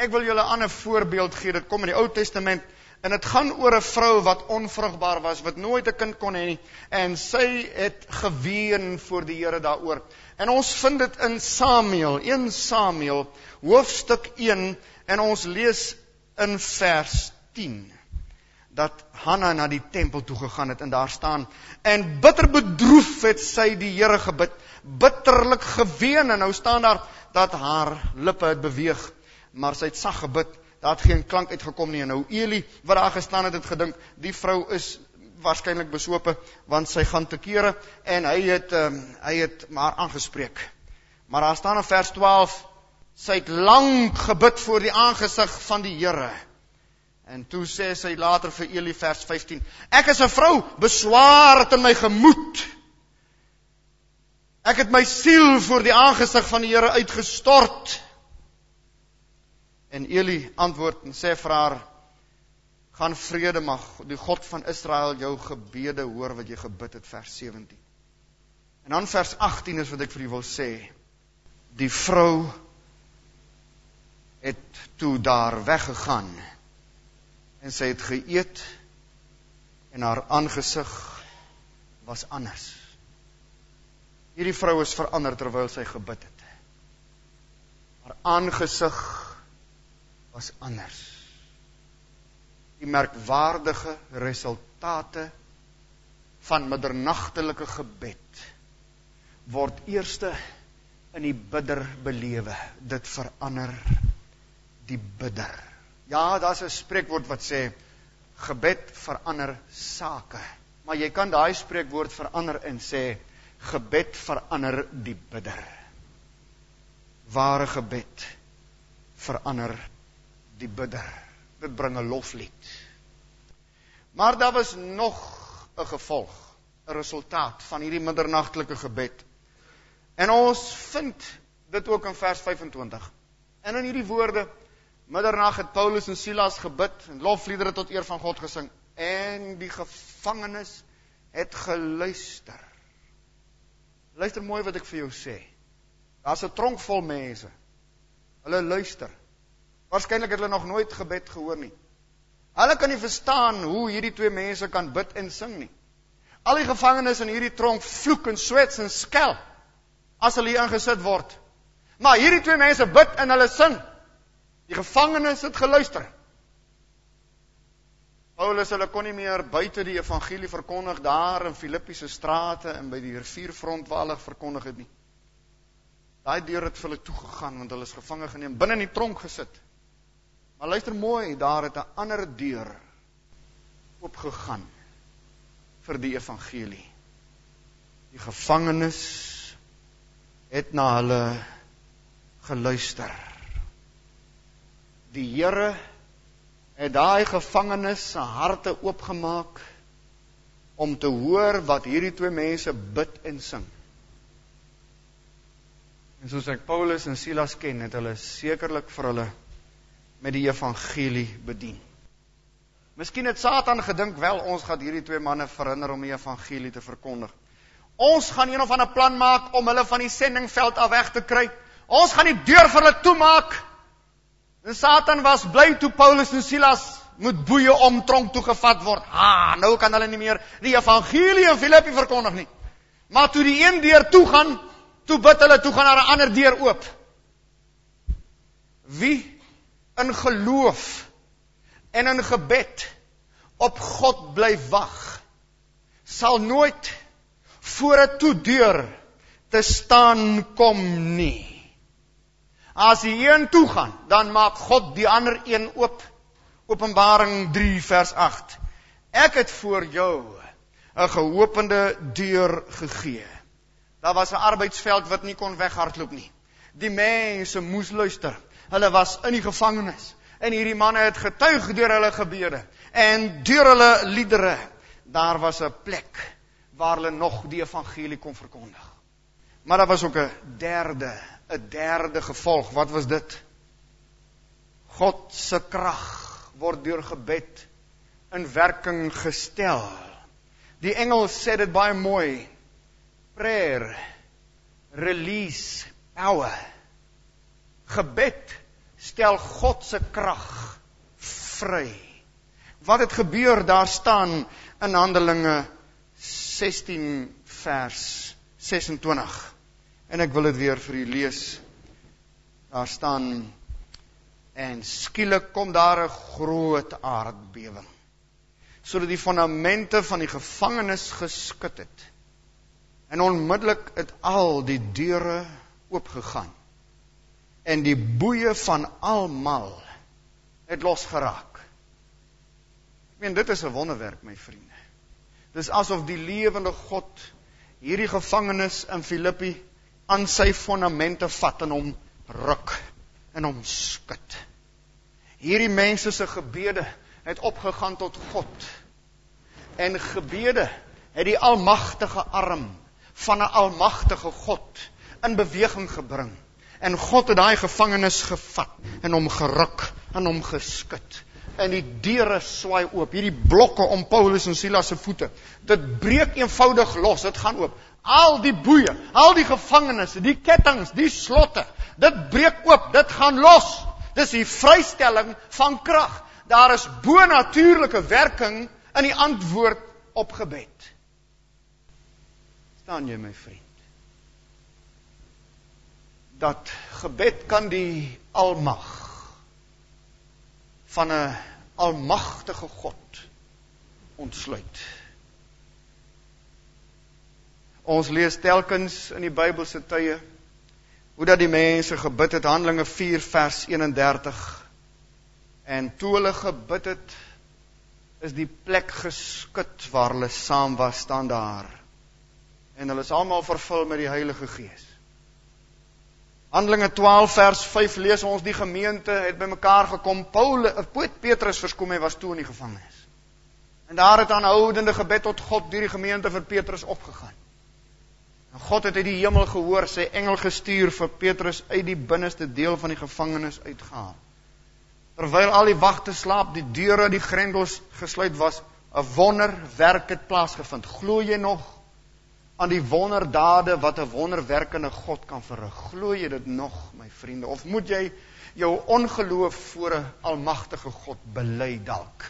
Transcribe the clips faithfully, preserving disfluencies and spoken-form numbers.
Ek wil julle 'n ander voorbeeld gee, dit kom in die Ou Testament, en dit gaan oor 'n vrou wat onvrugbaar was, wat nooit 'n kind kon hê nie, en sy het geween voor die Here daaroor. En ons vind dit in Samuel, Eerste Samuel, hoofstuk een, en ons lees in vers tien, dat Hanna na die tempel toe gegaan het, en daar staan, en bitter bedroef het sy die Here gebid, bitterlik geween, en nou staan daar, dat haar lippe het beweeg, maar sy het sag gebid, daar het geen klank uitgekom nie, en nou Eli, wat daar gestaan het, het gedink, die vrou is waarskynlik besope, want sy gaan te kere, en hy het, um, hy het maar aangespreek. Maar daar staan in vers twaalf, sy het lang gebid voor die aangesig van die Here. En toe sê sy later vir Eli vers vyftien, ek is 'n vrou, beswaar het in my gemoed. Ek het my siel voor die aangesig van die Here uitgestort. En Eli antwoord en sê vir haar, gaan vrede mag die God van Israel jou gebede hoor wat jy gebid het, vers sewentien. En dan vers agttien is wat ek vir u wil sê. Die vrou het toe daar weggegaan en sy het geëet en haar aangesig was anders. Hierdie vrou is verander terwyl sy gebid het. Haar aangesig was anders. Die merkwaardige resultate van middernagtelike gebed word eerste in die bidder belewe. Dit verander die bidder. Ja, daar's 'n spreekwoord wat sê, gebed verander sake. Maar jy kan daai spreekwoord verander en sê, gebed verander die bidder. Ware gebed verander die bidder. Dit bring 'n loflied. Maar daar was nog 'n gevolg, 'n resultaat van hierdie middernagtelike gebed. En ons vind dit ook in vers vyfentwintig. En in hierdie woorde, middernag het Paulus en Silas gebid en lofliedere tot eer van God gesing. En die gevangenes het geluister. Luister mooi wat ek vir jou sê. Daar's 'n tronk vol mense. Hulle luister. Waarskynlik het hulle nog nooit gebed gehoor nie. Hulle kan nie verstaan hoe hierdie twee mense kan bid en sing nie. Al die gevangenes in hierdie tronk vloek en swets en skel as hulle hier ingesit word. Maar hierdie twee mense bid en hulle sing. Die gevangenes het geluister. Paulus, hulle kon nie meer buite die evangelie verkondig daar in Filippi se strate en by die rivierfront waar hulle verkondig het nie. Daai deur het vir hulle toegegaan want hulle is gevange geneem, binne in die tronk gesit. Maar luister mooi, daar het 'n ander deur oopgegaan vir die evangelie. Die gevangenes het na hulle geluister. Die Here het daai gevangenes se harte oopgemaak om te hoor wat hierdie twee mense bid en sing. En soos ek Paulus en Silas ken, het hulle sekerlik vir hulle met die evangelie bedien. Miskien het Satan gedink, wel, ons gaan hierdie twee manne verhinder om die evangelie te verkondig. Ons gaan een of ander plan maak om hulle van die sendingveld af weg te kry. Ons gaan die deur vir hulle toemaak. En Satan was bly toe Paulus en Silas moet boeie om tronk toe gevat word. Ha, nou kan hulle nie meer die evangelie in Filippi verkondig nie. Maar toe die een deur toe gaan, toe bid hulle, toe gaan daar 'n ander deur oop. Wie in geloof en in gebed op God bly wag, sal nooit voor 'n toedeur te staan kom nie. As die een toe gaan, dan maak God die ander een oop. Openbaring drie vers agt. Ek het voor jou 'n geopende deur gegee. Daar was 'n arbeidsveld wat nie kon weghardloop nie. Die mense moes luister. Hulle was in die gevangenis. En hierdie manne het getuig deur hulle gebede. En deur hulle liedere. Daar was 'n plek waar hulle nog die evangelie kon verkondig. Maar daar was ook 'n derde, 'n derde gevolg. Wat was dit? God se krag word deur gebed in werking gestel. Die Engels sê dit baie mooi. Prayer, release, power. Gebed stel God se krag vry. Wat het gebeur, daar staan in Handelinge sestien vers ses en twintig. En ek wil dit weer vir u lees. Daar staan, en skielik kom daar 'n groot aardbewing, sodat die fondamente van die gevangenis geskud het. En onmiddellik het al die deure oopgegaan. En die boeie van almal het losgeraak. Ek meen, dit is 'n wonderwerk, my vriende. Dis asof die lewende God hierdie gevangenis in Filippi aan sy fondamente vat en hom ruk en hom skud. Hierdie mense se gebede het opgegaan tot God. En gebede het die almagtige arm van 'n almagtige God in beweging gebring. En God het daai gevangenis gevat en hom geruk en hom geskud. En die deure swaai oop, hierdie blokke om Paulus en Silas se voete. Dit breek eenvoudig los, dit gaan oop. Al die boeie, al die gevangenisse, die kettings, die slotte, dit breek oop, dit gaan los. Dis die vrystelling van krag. Daar is bo-natuurlike werking in die antwoord op gebed. Staan jy, my vriend? Dat gebed kan die almag van 'n almagtige God ontsluit. Ons lees telkens in die Bybelse tye hoe dat die mense gebid het, Handelinge vier vers eenendertig. En toe hulle gebid het, is die plek geskit waar hulle saam was, staan daar. En hulle is almal vervul met die Heilige Gees. Handelinge twaalf vers vyf lees ons, die gemeente het bymekaar gekom. Paulus, Petrus verskom, hy was toe in die gevangenis. En daar het aanhoudende gebed tot God deur die gemeente vir Petrus opgegaan. En God het uit die hemel gehoor, sy engel gestuur vir Petrus uit die binneste deel van die gevangenis uitgehaal. Terwyl al die wagte slaap, die deure, die grendels gesluit was, 'n wonderwerk het plaasgevind. Glo jy nog aan die wonderdade wat 'n wonderwerkende God kan verrig? Glo jy dit nog, my vriende? Of moet jy jou ongeloof voor 'n almagtige God bely dalk?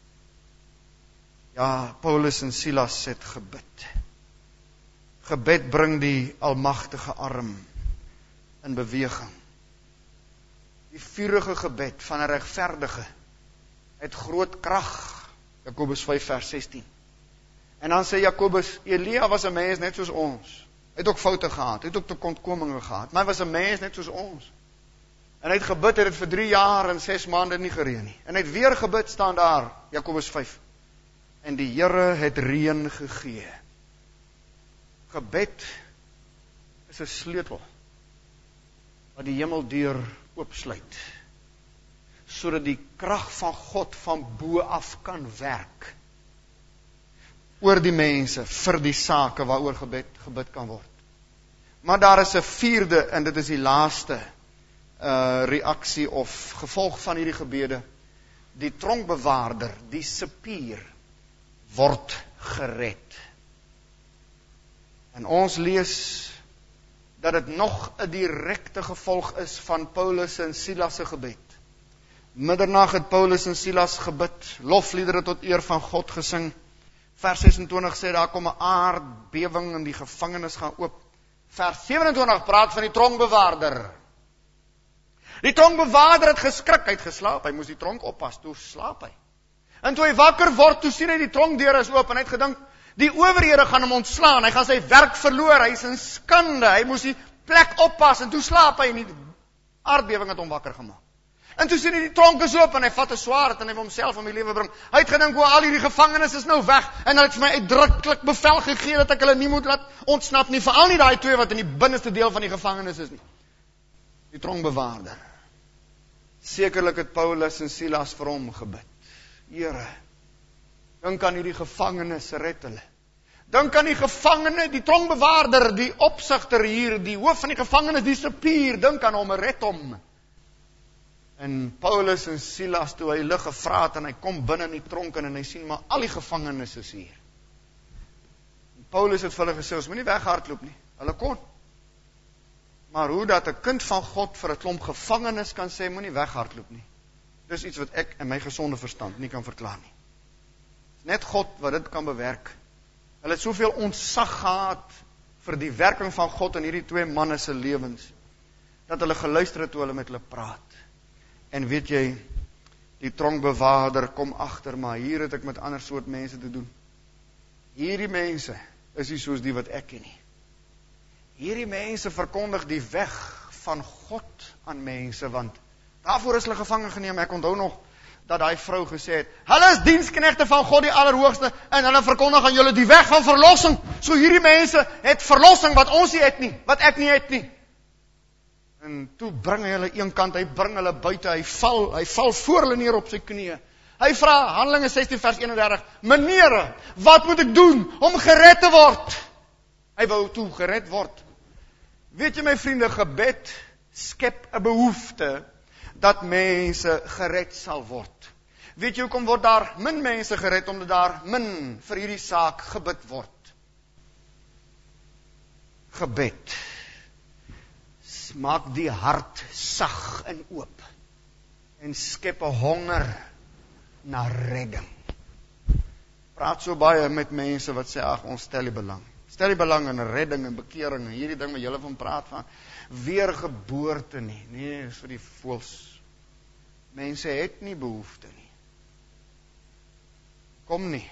Ja, Paulus en Silas het gebid. Gebed bring die almagtige arm in beweging. Die vurige gebed van 'n regverdige het groot krag. Jakobus vyf vers sestien. En dan sê Jakobus, Elia was 'n mens net soos ons. Hy het ook foute gehad, hy het ook tekortkominge gehad, maar hy was 'n mens net soos ons. En hy het gebid, het dit vir drie jaar en ses maande nie gereën nie. En hy het weer gebid, staan daar, Jakobus vyf. En die Here het reën gegee. Gebed is 'n sleutel wat die hemeldeur oopsluit, sodat die krag van God van bo af kan werk oor die mense, vir die sake waaroor gebed gebid kan word. Maar daar is 'n vierde, en dit is die laaste uh, reaksie of gevolg van hierdie gebede. Die tronkbewaarder, die cipier, word gered. En ons lees dat dit nog 'n direkte gevolg is van Paulus en Silas se gebed. Middernag het Paulus en Silas gebid, lofliedere tot eer van God gesing. Vers sesentwintig sê, daar kom 'n aardbewing en die gevangenis gaan oop. Vers sewenentwintig praat van die tronkbewaarder. Die tronkbewaarder het geskrik, hy het geslaap, hy moes die tronk oppas, toe slaap hy. En toe hy wakker word, toe sien hy die tronkdeur is oop, en hy het gedink, die owerhede gaan hom ontslaan, hy gaan sy werk verloor, hy is in skande, hy moes die plek oppas, en toe slaap hy, en die aardbewing het hom wakker gemaak. En toe sien hy die tronk is oop, en hy vat 'n swaard, en hy wil homself om die lewe bring. Hy het gedink, al hierdie gevangenes is nou weg, en hy het vir my uitdruklik bevel gegee, dat ek hulle nie moet laat ontsnap nie, veral nie daai twee wat in die binneste deel van die gevangenis is nie. Die tronkbewaarder. Sekerlik het Paulus en Silas vir hom gebid. Here, dink aan hierdie gevangenes, red hulle. Dink aan die gevangene, die tronkbewaarder, die opsigter hier, die hoof van die gevangenes, die cipier, dink aan hom, red hom. En Paulus en Silas, toe hy lig gevra het, en hy kom binne in die tronk, en hy sien, maar al die gevangenes is hier. En Paulus het vir hulle gesê, ons moet nie weghardloop nie, hulle kon. Maar hoe dat 'n kind van God vir 'n klomp gevangenes kan sê, moenie weghardloop nie. Dis iets wat ek in my gesonde verstand nie kan verklaar nie. Net God wat dit kan bewerk. Hulle het soveel ontzag gehad vir die werking van God in hierdie twee manne se lewens, dat hulle geluister het toe hulle met hulle praat. En weet jy, die tronkbewaarder kom agter, maar hier het ek met ander soort mense te doen. Hierdie mense is nie soos die wat ek ken nie. Hierdie mense verkondig die weg van God aan mense, want daarvoor is hulle gevangen geneem. Ek onthou nog dat daai vrou gesê het, hulle is diensknegte van God die Allerhoogste, en hulle verkondig aan julle die weg van verlossing. So hierdie mense het verlossing wat ons nie het nie, wat ek nie het nie. En toe bring hy hulle een kant, hy bring hulle buite, hy val, hy val voor hulle neer op sy knieë. Hy vra, Handelinge sestien vers eenendertig, meneere, wat moet ek doen om gered te word? Hy wou toe gered word. Weet jy my vriende, gebed skep 'n behoefte dat mense gered sal word. Weet jy hoekom word daar min mense gered, omdat daar min vir hierdie saak gebid word? Gebed maak die hart sag en oop en skep 'n honger na redding. Praat so baie met mense wat sê, ag, ons stel die belang. Stel die belang in redding en bekering en hierdie ding wat julle van praat van weergeboorte nie. Nee, is vir die voels. Mense het nie behoefte nie. Kom nie.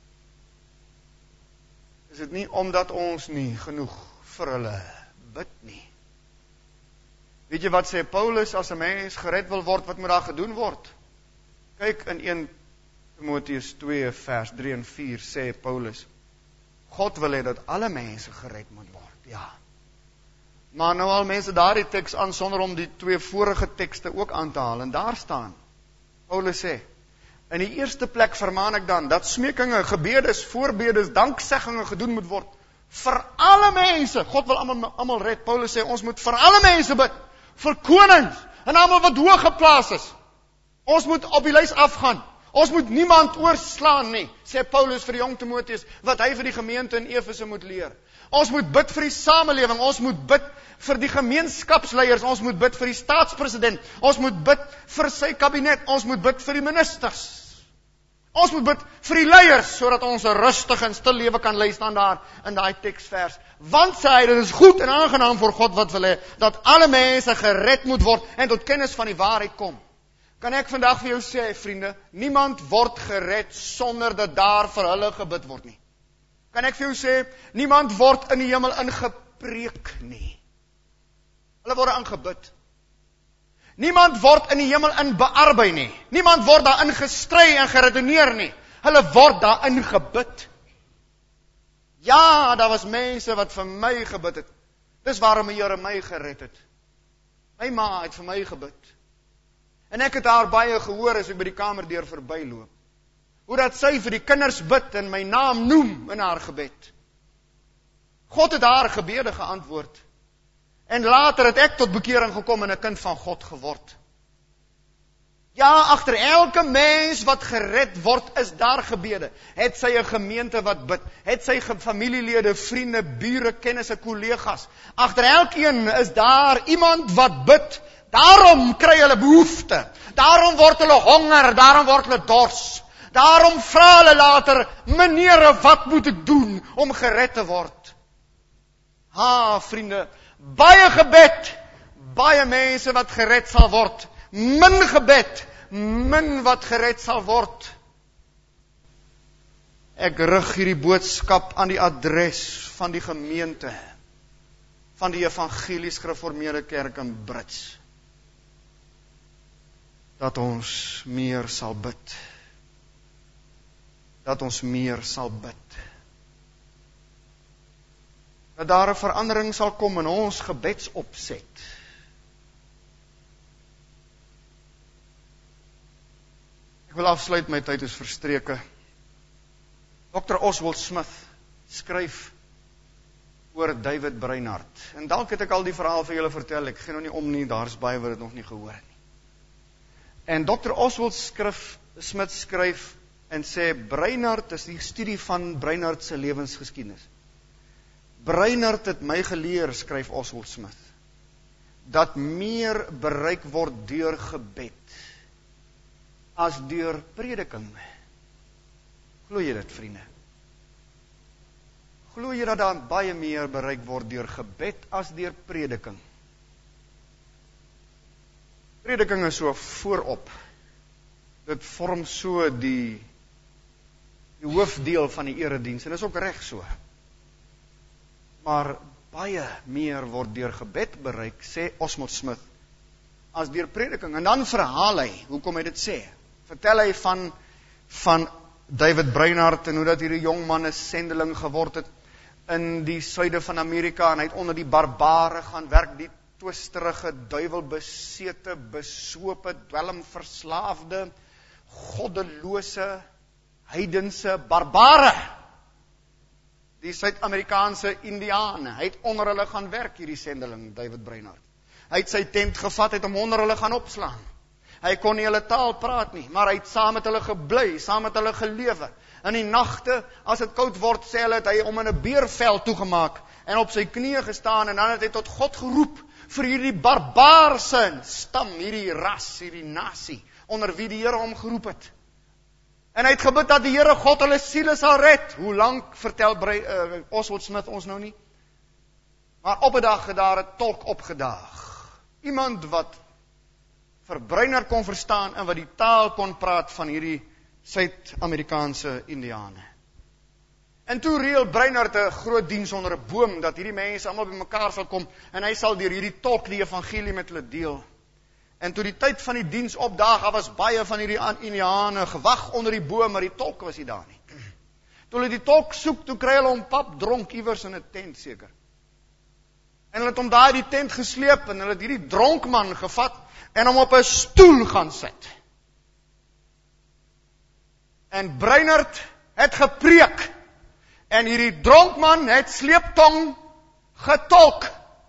Is dit nie omdat ons nie genoeg vir hulle bid nie? Weet jy wat sê Paulus, as 'n mens gered wil word, wat moet daar gedoen word? Kyk in eerste Timoteus twee vers drie en vier sê Paulus, God wil hê dat alle mense gered moet word, ja. Maar nou al mense daardie teks aan, sonder om die twee vorige tekste ook aan te haal, en daar staan, Paulus sê, in die eerste plek vermaan ek dan, dat smekinge, gebedes, voorbedes, dankseggingen gedoen moet word, vir alle mense. God wil almal, almal red. Paulus sê, ons moet vir alle mense bid, vir konings, en almal wat hoog geplaas is. Ons moet op die lys afgaan. Ons moet niemand oorslaan nie, sê Paulus vir jong Timoteus, wat hy vir die gemeente in Efese moet leer. Ons moet bid vir die samelewing, ons moet bid vir die gemeenskapsleiers, ons moet bid vir die staatspresident, ons moet bid vir sy kabinet, ons moet bid vir die ministers. Ons moet bid vir die leiers, sodat ons 'n rustig en stil lewe kan lei, staan daar in daai teksvers. Want sê hy, dit is goed en aangenaam vir God wat wil hê, dat alle mense gered moet word en tot kennis van die waarheid kom. Kan ek vandag vir jou sê, vriende, niemand word gered sonder dat daar vir hulle gebid word nie. Kan ek vir jou sê, niemand word in die hemel ingepreek nie. Hulle word ingebid. Niemand word in die hemel in bearbei nie. Niemand word daar ingestry en geredeneer nie. Hulle word daar ingebid. Ja, daar was mense wat vir my gebid het. Dis waarom die Here my gered het. My ma het vir my gebid. En ek het haar baie gehoor as ek by die kamerdeur verbyloop. Hoe dat sy vir die kinders bid en my naam noem in haar gebed. God het haar gebede geantwoord. En later het ek tot bekering gekom en 'n kind van God geword. Ja, agter elke mens wat gered word, is daar gebede. Het sy 'n gemeente wat bid, het sy familielede, vriende, bure, kennisse, kollegas. Agter elkeen is daar iemand wat bid. Daarom kry hulle behoefte. Daarom word hulle honger, daarom word hulle dors. Daarom vra hulle later, meneere, wat moet ek doen om gered te word? Ha, vriende, baie gebed, baie mense wat gered sal word. Min gebed, min wat gered sal word. Ek rig hierdie boodskap aan die adres van die gemeente, van die Evangelies Gereformeerde Kerk in Brits. Dat ons meer sal bid. Dat ons meer sal bid. Dat daar 'n verandering sal kom in ons gebedsopset. Ek wil afsluit, my tyd is verstreke. dokter Oswald Smith skryf oor David Brainerd. En dalk het ek al die verhaal vir julle vertel, ek gee nou nie om nie, daar's baie wat dit nog nie gehoor het nie. En dokter Oswald skryf, Smith skryf en sê, Brainerd is die studie van Brainerd se lewensgeskiedenis. Brainerd het my geleer, skryf Oswald Smith, dat meer bereik word deur gebed as deur prediking. Glo jy dit, vriende? Glo jy dat daar baie meer bereik word deur gebed as deur prediking? Prediking is so voorop. Dit vorm so die, die hoofdeel van die erediens, en is ook reg so. Maar baie meer word deur gebed bereik, sê Oswald Smith, as deur prediking. En dan verhaal hy, hoekom hy dit sê. Vertel hy van, van David Brainerd, en hoe dat hierdie jong man 'n sendeling geword het in die suide van Amerika, en hy het onder die barbare gaan werk, die twisterige, duiwelbesete, besope, dwelmverslaafde, goddelose, heidense barbare, die Suid-Amerikaanse Indiane. Hy het onder hulle gaan werk, hierdie sendeling, David Brainerd. Hy het sy tent gevat, het hom onder hulle gaan opslaan. Hy kon nie hulle taal praat nie, maar hy het saam met hulle gebly, saam met hulle gelewe. In die nagte, as dit koud word, sê hulle, het hy hom in 'n beervel toegemaak, en op sy knieë gestaan, en dan het hy tot God geroep, vir hierdie barbaarse stam, hierdie ras, hierdie nasie, onder wie die Here hom geroep het. En hy het gebid dat die Here God hulle siele sal red. Hoe lank vertel uh, Oswald Smith ons nou nie? Maar op 'n dag het daar 'n tolk opgedaag. Iemand wat vir Brainerd kon verstaan en wat die taal kon praat van hierdie Suid-Amerikaanse Indiane. En toe reël Brainerd 'n groot diens onder 'n boom, dat hierdie mense almal bymekaar sal kom, en hy sal deur hierdie tolk die evangelie met hulle deel. En toe die tyd van die diens opdaag, daar was baie van hierdie Indiane gewag onder die boom, maar die tolk was nie daar nie. Toe hulle die tolk soek, toe kry hulle hom pap dronk iewers in 'n tent seker. En hulle het hom daar in die tent gesleep, en hulle het hierdie dronkman gevat, en hom op 'n stoel gaan sit. En Brainerd het gepreek, en hierdie dronkman het sleeptong getolk.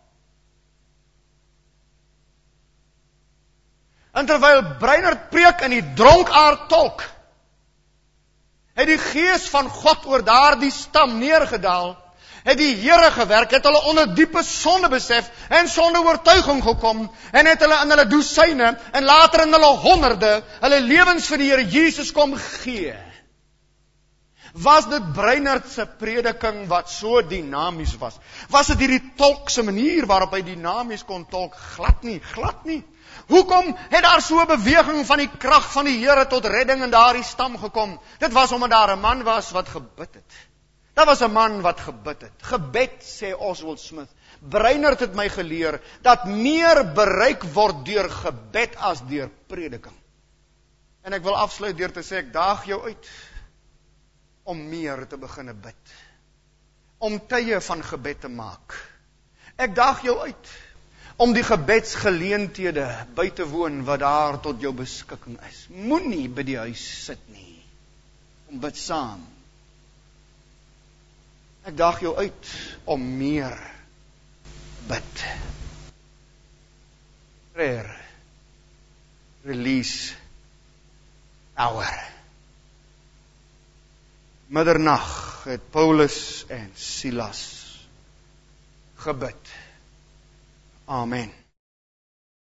En terwyl Brainerd preek en die dronkaard tolk, het die gees van God oor daardie stam neergedaal, het die Here gewerk, het hulle onder diepe sonde besef, en sonde oortuiging gekom, en het hulle in hulle dosyne, en later in hulle honderde, hulle lewens vir die Here Jesus kom gee. Was dit Brainerd se prediking wat so dinamies was? Was dit hierdie tolk se manier waarop hy dinamies kon tolk? Glad nie, glad nie. Hoekom het daar so 'n beweging van die krag van die Here tot redding in daardie stam gekom? Dit was omdat daar 'n man was wat gebid het. Daar was 'n man wat gebid het. Gebed, sê Oswald Smith. Brainerd het my geleer dat meer bereik word deur gebed as deur prediking. En ek wil afsluit deur te sê, ek daag jou uit om meer te begine bid. Om tye van gebed te maak. Ek daag jou uit om die gebedsgeleenthede by te woon wat daar tot jou beskikking is. Moenie by die huis sit nie. Om bid saam. Ek daag jou uit om meer bid. Prayer. Release hour. Middernag het Paulus en Silas gebid. Amen.